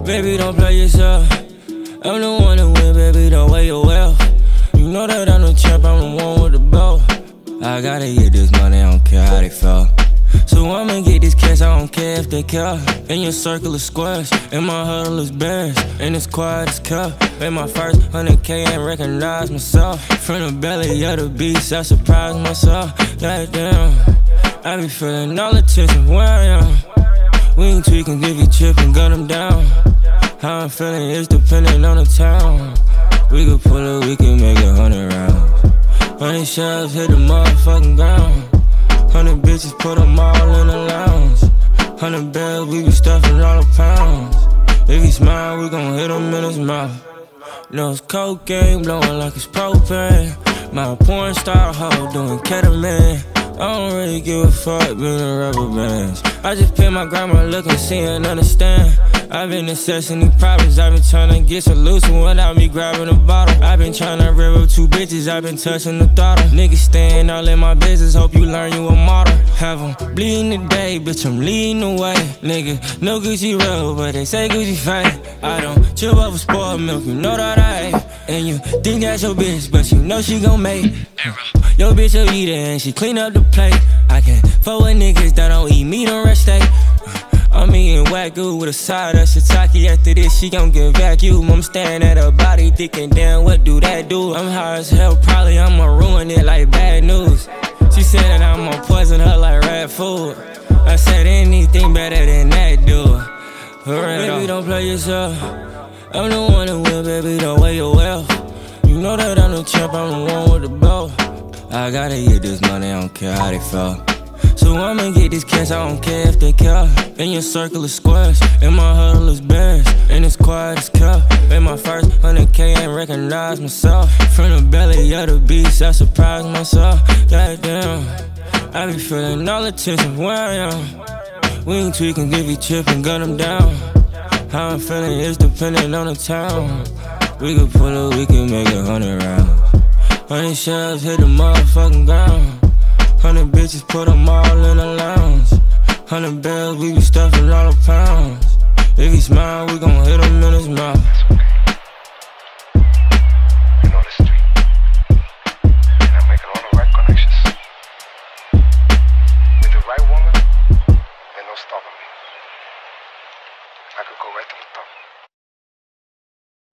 Baby, don't play yourself. I'm the one to win, baby, don't weigh your wealth. You know that I'm the champ, I'm the one with the belt. I gotta get this money, I don't care how they felt. So I'ma get this cash, I don't care if they care. In your circle of squares, in my huddle is bears. And it's quiet as kept. Made my first 100K and recognize myself. From the belly of the beast, I surprise myself. Goddamn, I be feeling all the attention where I am. We ain't tweaking, give you chip and gun them down. How I'm feeling is dependent on the town. We could pull it, we can make 100 rounds. 100 shells hit the motherfucking ground. 100 bitches put them all in the lounge. 100 bells, we be stuffing all the pounds. If he smile, we gon' hit him in his mouth. No, it's cocaine blowing like it's propane. My porn star hoe doing ketamine. I don't really give a fuck being a rubber bands. I just pay my grandma look and see and understand. I've been assessing these problems, I've been trying to get solution without me grabbing a bottle. I've been trying to rip up 2 bitches, I've been touching the throttle. Niggas staying all in my business, hope you learn you a model. Have 'em bleeding today, bitch, I'm leading the way. Nigga, no Gucci road, but they say Gucci fake. I don't chill over spoiled milk, you know that I ate. And you think that's your bitch, but you know she gon' make. Yo bitch a eater and she clean up the plate. I can't fuck with niggas that don't eat meat on rest day. I'm eating Wagyu with a side of shiitake. After this, she gon' get vacuum. I'm staring at her body, thinking, damn, what do that do? I'm high as hell, probably I'ma ruin it like bad news. She said that I'ma poison her like rat food. I said anything better than that, dude. Baby, don't play yourself. I'm the one to win, baby, don't weigh your wealth. You know that I'm the champ, I'm the one with the belt. I gotta get this money, I don't care how they felt. So I'ma get this cash, I don't care if they care. In your circle of squares, in my huddle is bears. And it's quiet as kept. Made my first 100K and recognize myself. From the belly of the beast, I surprise myself. Goddamn, I be feeling all the attention where I am. We ain't tweaking, give you chip and gun them down. How I'm feeling is dependent on the town. We could pull it, we can make 100 rounds. 100 shells hit the motherfucking ground. 100 bitches put them all in the lounge. 100 bells, we be stuffing all the pounds. If he smile, we gon' hit him in his mouth. You know the street, and I'm making all the right connections. With the right woman, there's no stopping me. I could go right to the top.